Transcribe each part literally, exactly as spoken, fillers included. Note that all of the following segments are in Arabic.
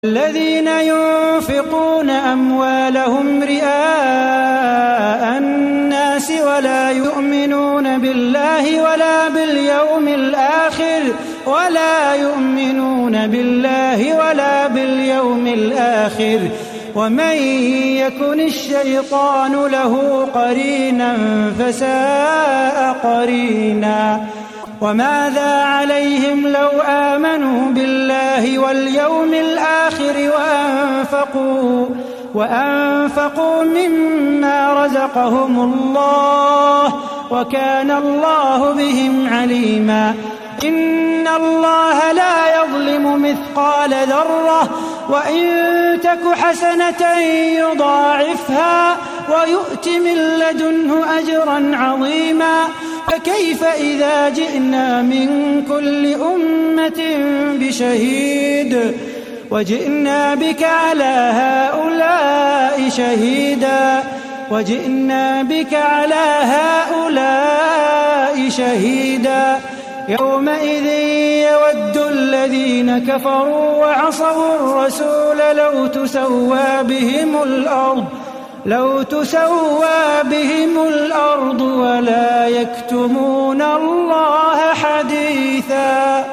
الذين ينفقون أموالهم رئاء الناس ولا يؤمنون بالله ولا باليوم الآخر ولا يؤمنون بالله ولا باليوم الآخر ومن يكن الشيطان له قرينا فساء قرينا. وماذا عليهم لو آمنوا بالله واليوم الآخر وأنفقوا, وأنفقوا مما رزقهم الله وكان الله بهم عليما. إن الله لا يظلم مثقال ذرة وإن تك حسنة يضاعفها ويؤت من لدنه أجرا عظيما. فكيف إذا جئنا من كل أمة بشهيد وجئنا بك على هؤلاء شهيدا وجئنا بك على هؤلاء شهيدا يومئذ يود الذين كفروا وعصوا الرسول لو تسوى بهم الأرض لو تسوى بهم الأرض ولا يكتمون الله حديثا.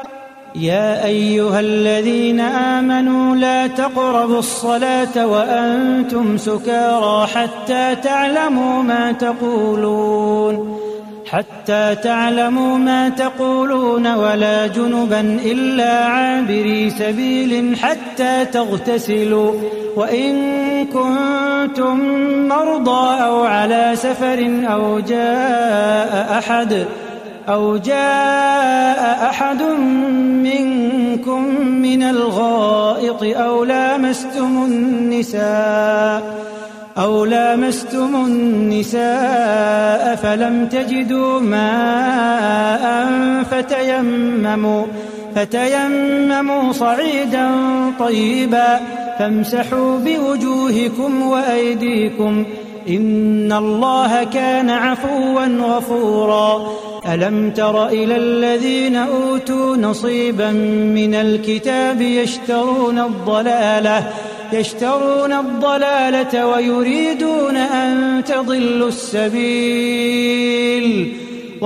يا أيها الذين آمنوا لا تقربوا الصلاة وأنتم سكارى حتى تعلموا ما تقولون حتى تعلموا ما تقولون ولا جنبا إلا عابري سبيل حتى تغتسلوا وإن كنتم مرضى أو على سفر أو جاء أحد أو جاء أحد منكم من الغائط أو لامستم النساء أو لامستم النساء فلم تجدوا ماء فتيمموا فتيمموا صعيدا طيبا فامسحوا بوجوهكم وأيديكم إن الله كان عفوا غفورا. ألم تر إلى الذين أوتوا نصيبا من الكتاب يشترون الضلالة يشترون الضلالة ويريدون أن تضلوا السبيل